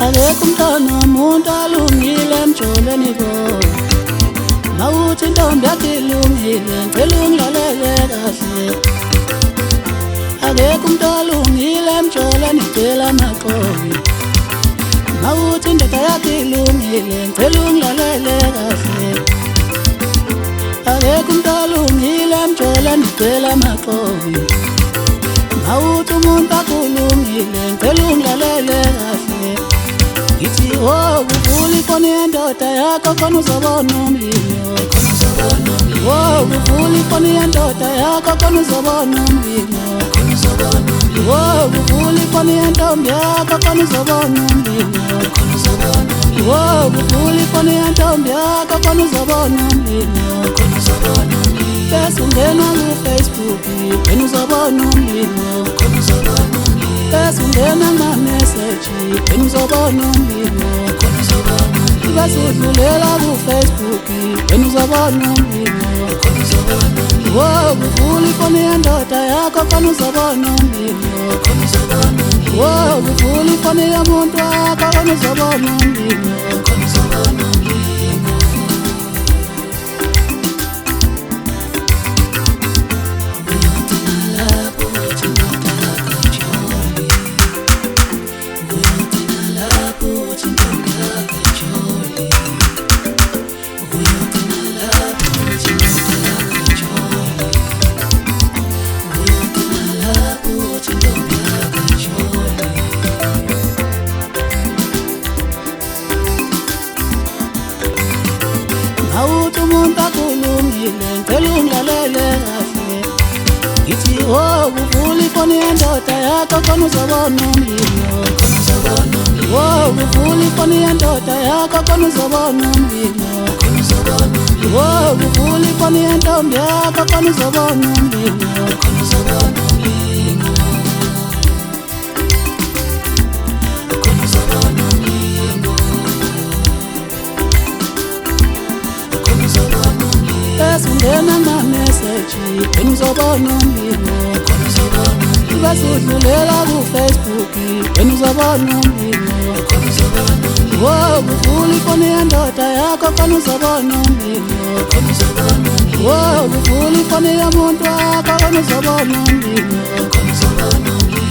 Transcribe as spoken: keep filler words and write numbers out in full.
Akekho umntwana umuntu alungile emjolweni bo. Mawuthi intombi yakho ilungile ngicela ungilalele kahle. Akekho umuntu alungile emjolweni ngicela amaxolo. Mawuthi indoda yakho ilungile ngicela ungilalele kahle. Akekho umuntu alungile emjolweni ngicela amaxolo. Mawuthi umuntu akulungile ngicela ungilalele kahle. Ngithi oh uvula ifoni yendoda yakho khona uzobona umlilo. Oh uvula ifoni yendoda yakho khona uzobona umlilo. Oh uvula ifoni yentombi yakho khona uzobona umlilo. Oh uvula ifoni yentombi yakho khona uzobona umlilo. Bese ungena ku-Facebook wena uzobona umlilo. Bese ungena kuma-message wena uzobona umlilo. Bese udlulela ku-Facebook wena uzobona umlilo. Oh uvula ifoni yendoda yakho khona uzobona umlilo. Oh uvula ifoni yomuntu wakho khona uzobona umlilo. Mawuthi umuntu akulungile ngicela ungilalele kahle. Ngithi oh uvula ifoni yendoda yakho khona uzobona umlilo. Oh uvula ifoni yendoda yakho khona uzobona umlilo. Oh uvula ifoni yentombi yakho khona uzobona umlilo. Bese ungena kuma-message wena uzobona umlilo. Bese udlulela ku-Facebook wena uzobona umlilo. Oh uvula ifoni yendoda yakho khona uzobona umlilo. Oh uvula ifoni yomuntu wakho khona uzobona umlilo.